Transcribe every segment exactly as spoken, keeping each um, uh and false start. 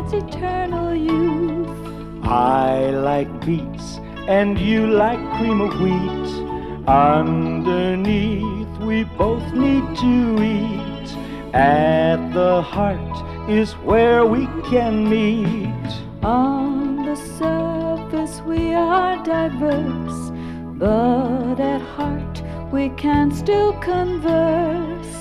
heart's eternal youth. I like beets and you like cream of wheat. Underneath we both need to eat. At the heart is where we can meet. On the surface we are diverse, but at heart we can still converse.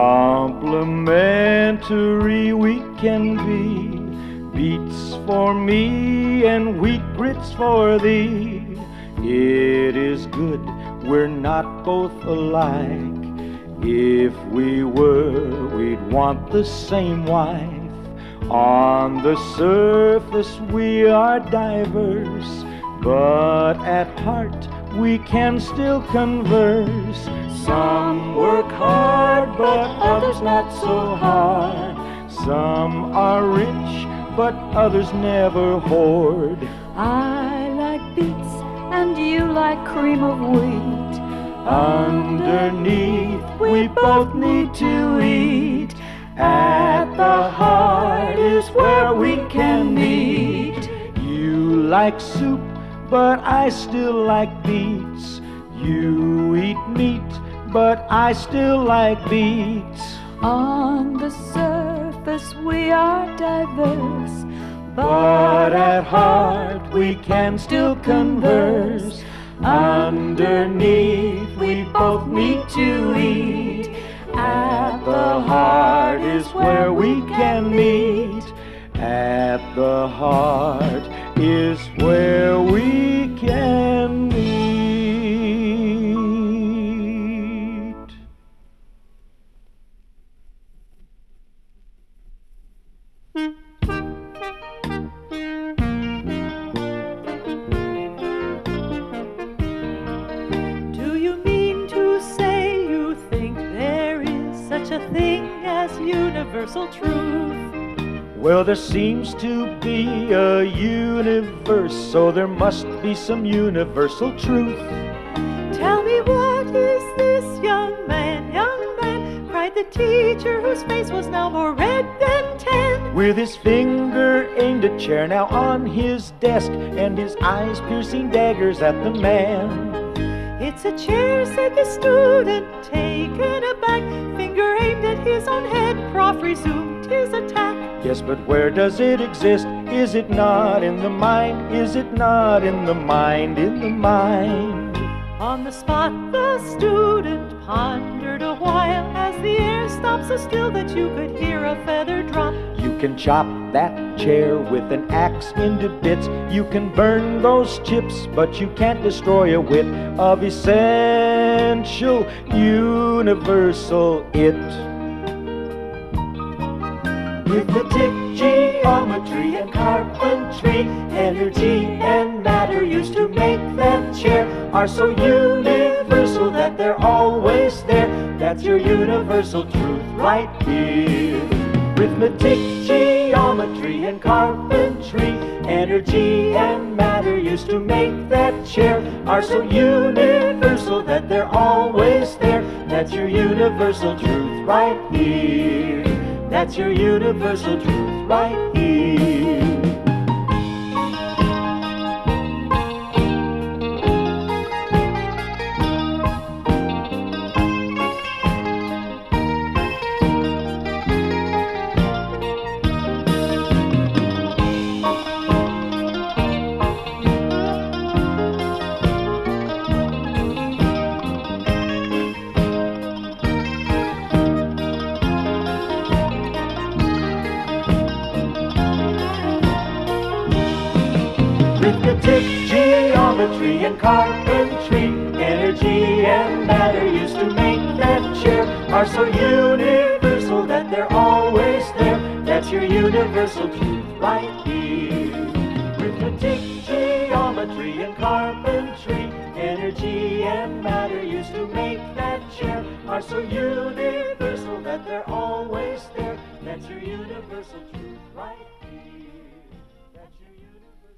Complementary we can be. Beets for me and wheat grits for thee. It is good we're not both alike. If we were, we'd want the same wife. On the surface we are diverse, but at heart we can still converse. Some work hard, but others not so hard. Some are rich, but others never hoard. I like beets and you like cream of wheat. Underneath we both need to eat. At the heart is where we can meet. You like soup, but I still like beets. You eat meat, but I still like beets. On the surface we are diverse, but at heart we can still converse. Underneath we both need to eat. At the heart is where we can meet. At the heart is where we can meet. Do you mean to say you think there is such a thing as universal truth? Well, there seems to be a universe, so there must be some universal truth. Tell me, what is this, young man, young man? Cried the teacher, whose face was now more red than tan. With his finger aimed a chair now on his desk, and his eyes piercing daggers at the man. It's a chair, said the student, taken aback. Finger aimed at his own head, Prof resumed his attack. Yes, but where does it exist? Is it not in the mind? Is it not in the mind, in the mind? On the spot the student pondered a while, as the air stopped so still that you could hear a feather drop. You can chop that chair with an axe into bits. You can burn those chips, but you can't destroy a whit of essential universal it. Arithmetic, geometry, and carpentry, energy and matter used to make that chair are so universal that they're always there. That's your universal truth right here. Arithmetic, geometry, and carpentry, energy and matter used to make that chair are so universal that they're always there. That's your universal truth right here. That's your universal truth right here. Arithmetic, geometry, and carpentry, energy and matter used to make that chair are so universal that they're always there. That's your universal truth right here. Arithmetic, geometry, and carpentry, energy and matter used to make that chair are so universal that they're always there. That's your universal truth right here. That's your universal.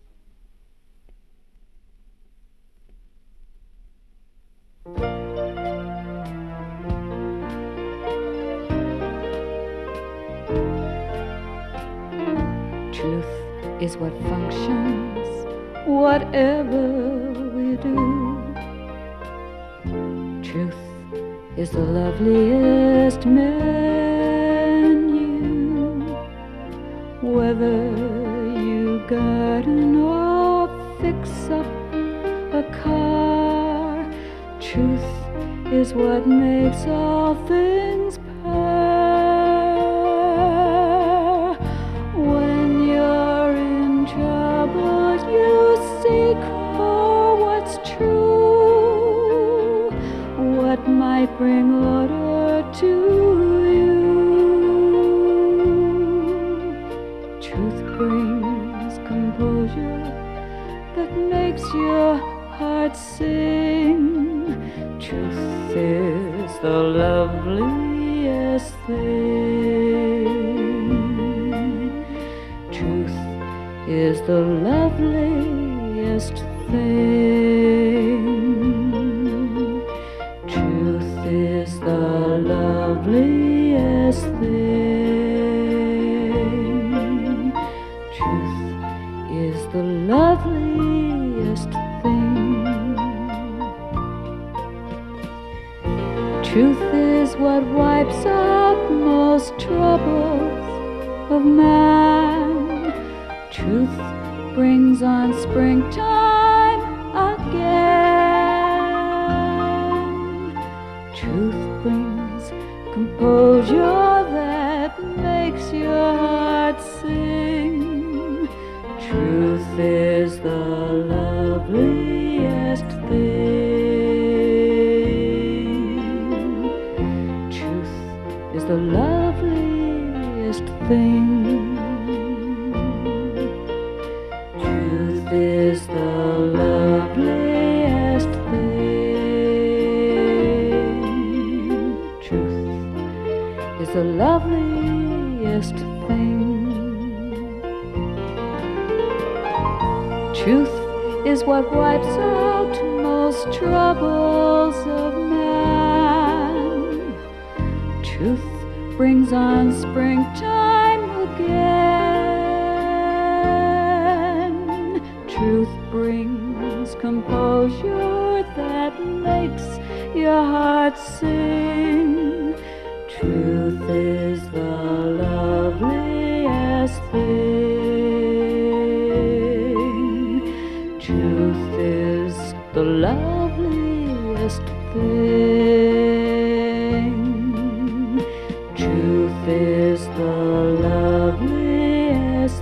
Truth is what functions, whatever we do. Truth is the loveliest menu. Whether you garden or fix up a car, truth is what makes all things pair. When you're in trouble, you seek for what's true, what might bring order to you. Truth brings composure that makes your heart sing. Truth is the loveliest thing. Truth is the loveliest thing. Truth is the loveliest thing. Truth is the loveliest thing. Truth is what wipes out most troubles of man. Truth brings on springtime again. Truth brings composure that makes your heart sing. Truth is the loveliest thing. Truth is the loveliest thing. Truth is the loveliest thing. Truth is the loveliest thing. Truth is what wipes out most troubles of man. Truth brings on springtime again. Truth brings composure that makes your heart sing. Truth is the loveliest thing. Truth is the loveliest thing. Truth is the loveliest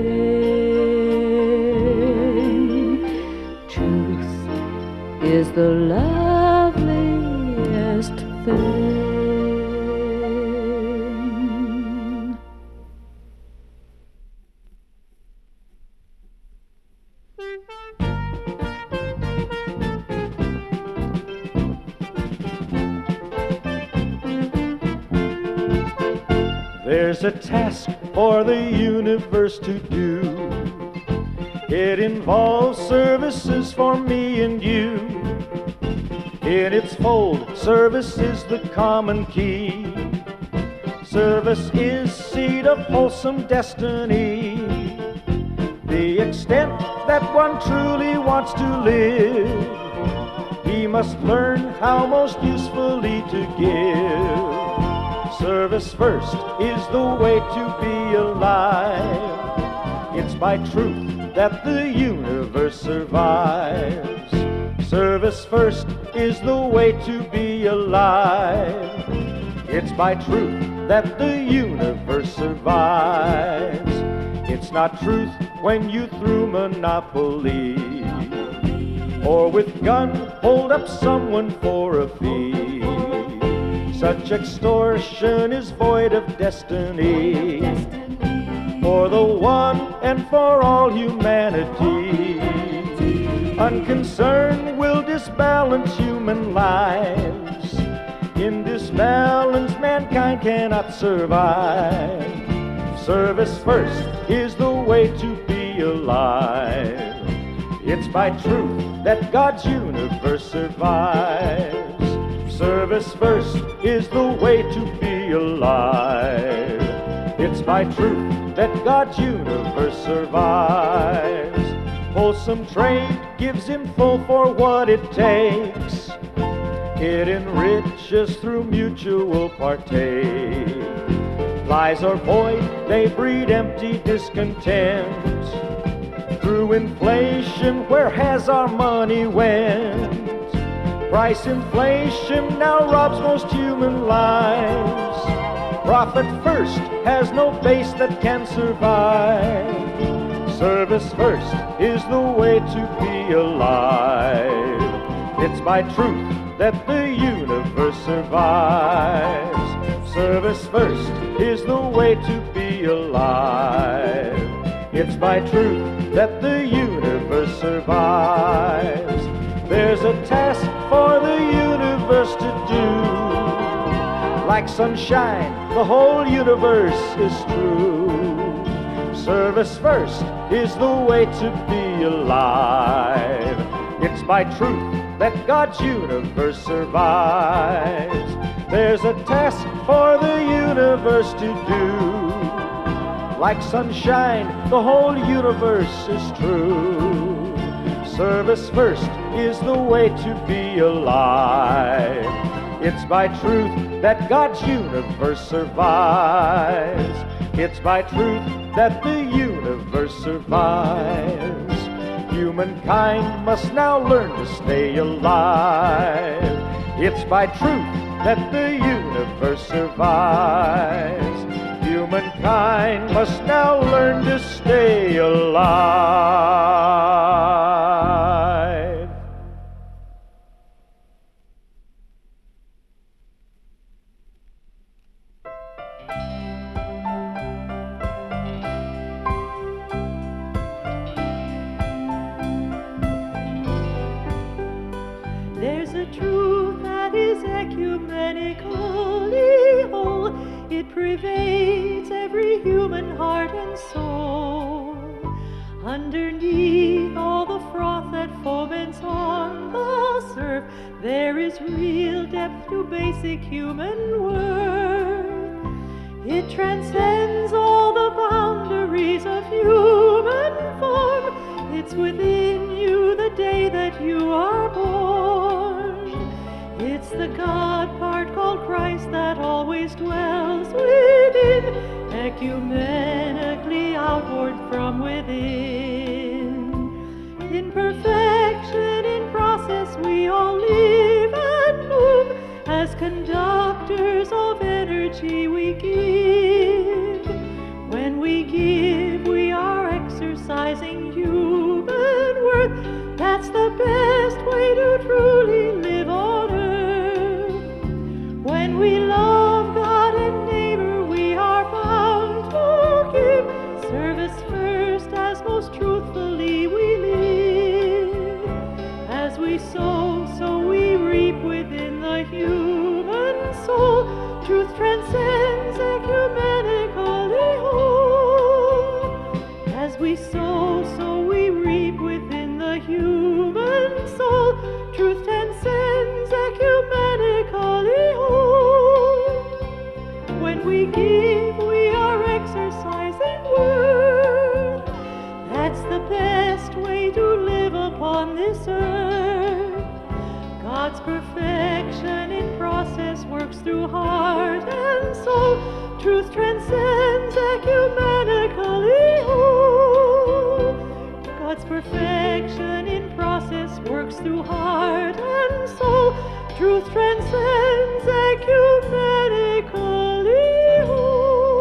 thing. Truth is the loveliest thing. There's a task for the universe to do. It involves services for me and you. In its fold, service is the common key. Service is seed of wholesome destiny. The extent that one truly wants to live, he must learn how most usefully to give. Service first is the way to be alive. It's by truth that the universe survives. Service first is the way to be alive. It's by truth that the universe survives. It's not truth when you through Monopoly or with gun hold up someone for a fee. Such extortion is void of destiny for the one and for all humanity. Unconcern will disbalance human lives. In disbalance, mankind cannot survive. Service first is the way to be alive. It's by truth that God's universe survives. Service first is the way to be alive. It's by truth that God's universe survives. Wholesome trade gives him full for what it takes. It enriches through mutual partake. Lies are void, they breed empty discontent. Through inflation, where has our money went? Price inflation now robs most human lives. Profit first has no base that can survive. Service first is the way to be alive. It's by truth that the universe survives. Service first is the way to be alive. It's by truth that the universe survives. There's a task for the universe to do. Like sunshine, the whole universe is true. Service first is the way to be alive. It's by truth that God's universe survives. There's a task for the universe to do. Like sunshine, the whole universe is true. Service first is the way to be alive. It's by truth that God's universe survives. It's by truth that the universe survives. Humankind must now learn to stay alive. It's by truth that the universe survives. Humankind must now learn to stay alive. There's a truth that is ecumenically whole. It pervades every human heart and soul. Underneath all the froth that foments on the surf, there is real depth to basic human worth. It transcends all the boundaries of human form. It's within you the day that you are born. It's the God part called Christ that always dwells within, ecumenically outward from within. In perfection, in process, we all live and move. As conductors of energy we give. When we give, we are exercising human worth. That's the best way to truly live on earth. When we love God and neighbor, we are bound to give. Service first, as most truthfully we live. As we sow, so we reap within the human soul. Truth transcends ecumenically whole. As we sow, so we reap within the human soul. Truth transcends ecumenically whole. When we give, we are exercising worth. That's the best way to live upon this earth. God's perfection in process works through heart and soul. Truth transcends ecumenically whole. God's perfection in process works through heart and soul. Truth transcends ecumenically whole.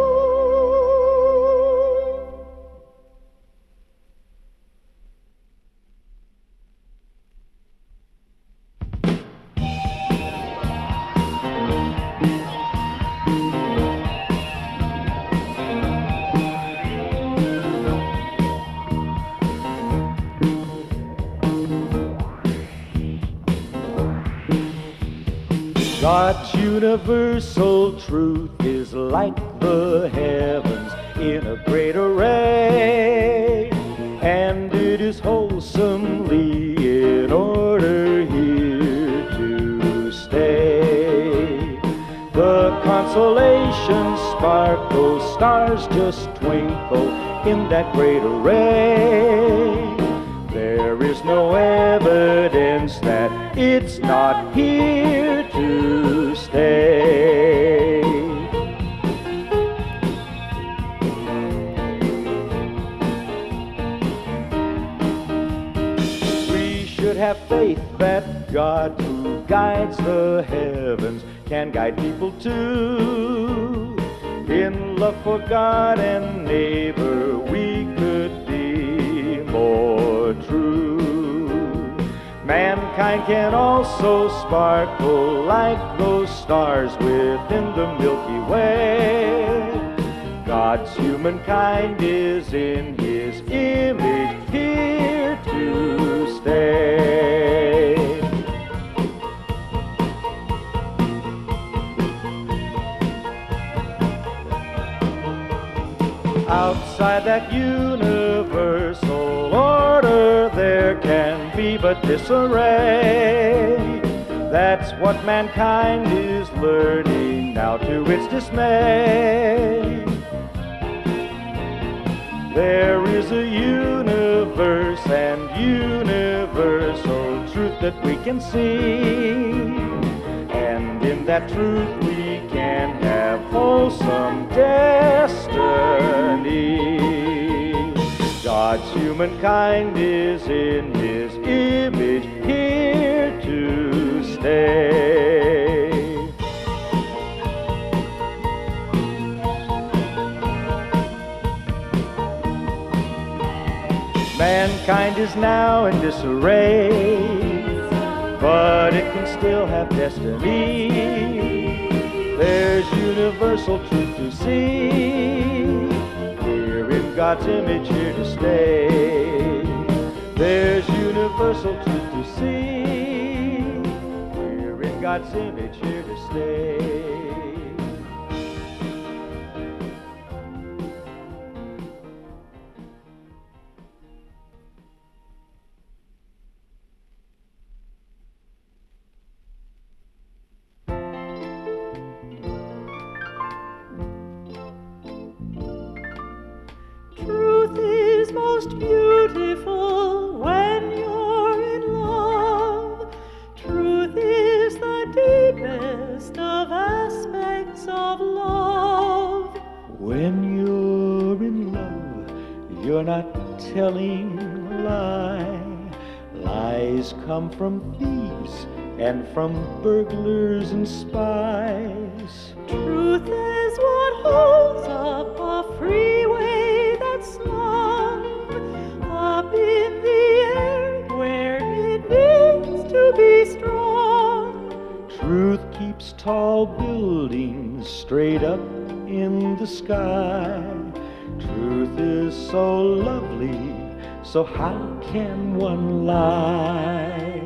God's universal truth is like the heavens in a great array, and it is wholesomely in order here to stay. The consolation sparkle, stars just twinkle in that great array. There is no evidence that it's not here to stay. We should have faith that God, who guides the heavens, can guide people too. In love for God and neighbor, we could be more true. Mankind can also sparkle like those stars within the Milky Way. God's humankind is in His image, here to stay. Outside that universal order, there can be but disarray. That's what mankind is learning now, to its dismay. There is a universe and universal truth that we can see, and in that truth we can have wholesome destiny. God's humankind is in His image, here to stay. Mankind is now in disarray, but it can still have destiny. There's universal truth to see. We're in God's image, here to stay. There's universal truth to see. We're in God's image, here to stay. Truth is most beautiful when you're in love. Truth is the deepest of aspects of love. When you're in love, you're not telling a lie. Lies come from thieves and from burglars and spies. Truth is what holds up a freeway that's slung up in the air where it needs to be strong. Truth keeps tall buildings straight up in the sky. Truth is so lovely, so how can one lie?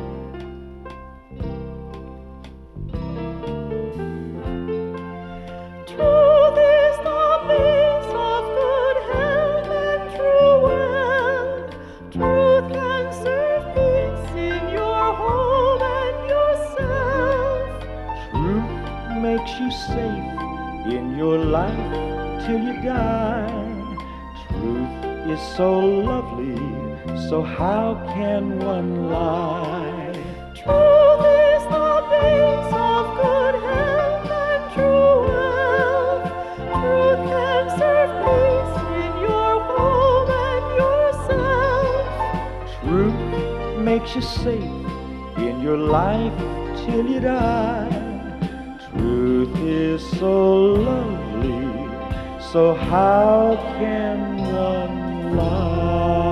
Truth is the base of good health and true wealth. Truth can serve peace in your home and yourself. Truth makes you safe in your life till you die. Truth is so lovely, so how can one lie? Truth is the base of good health and true wealth. Truth can serve peace in your home and yourself. Truth makes you safe in your life till you die. Truth is so lovely, so how can one lie?